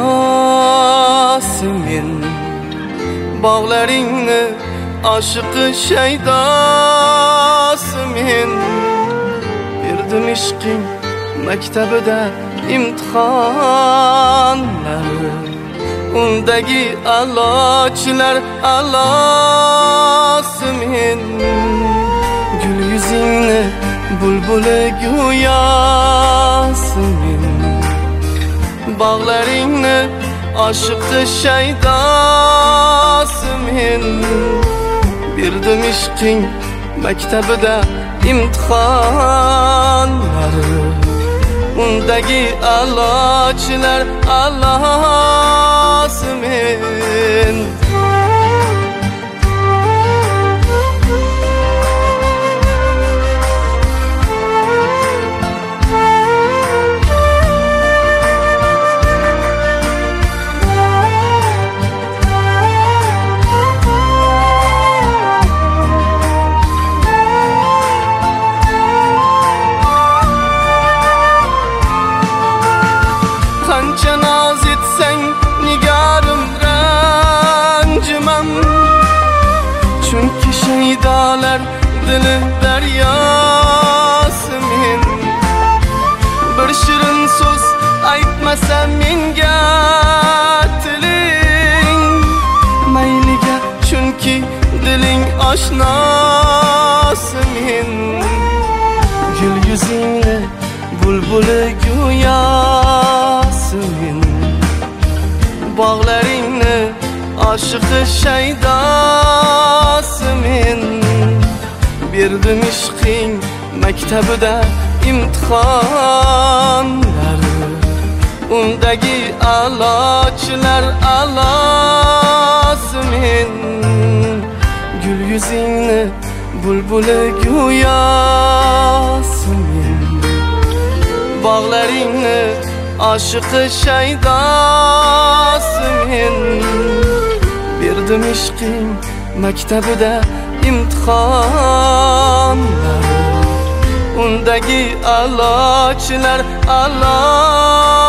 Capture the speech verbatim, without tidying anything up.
alosi men bog'laringni oshiqi shaydosi men berdim ishqing maktabida imtihonlari undagi alochilar alosi men gul yuzingni bulbuli go'yosi men bog'laringni oshiqi shaydosi men berdim ishqing maktabida imtihonlari undagi alochilar alosi men qancha noz etsang nigorim ranjimam chunki shaydolar dili daryosi men bir shirin so'z aytmasa menga tiling mayliga chunki diling oshnosi men gul yuzingni bulbuli go'yosi men bog'laringni oshiqi shaydosi men berdim ishqing maktabida imtihonlari undagi alochilar alosi men gul yuzingni bulbuli go'yosi men bog'laringni oshiqi shaydosi men berdim ishqing maktabida imtihonlari undagi alochilar alosi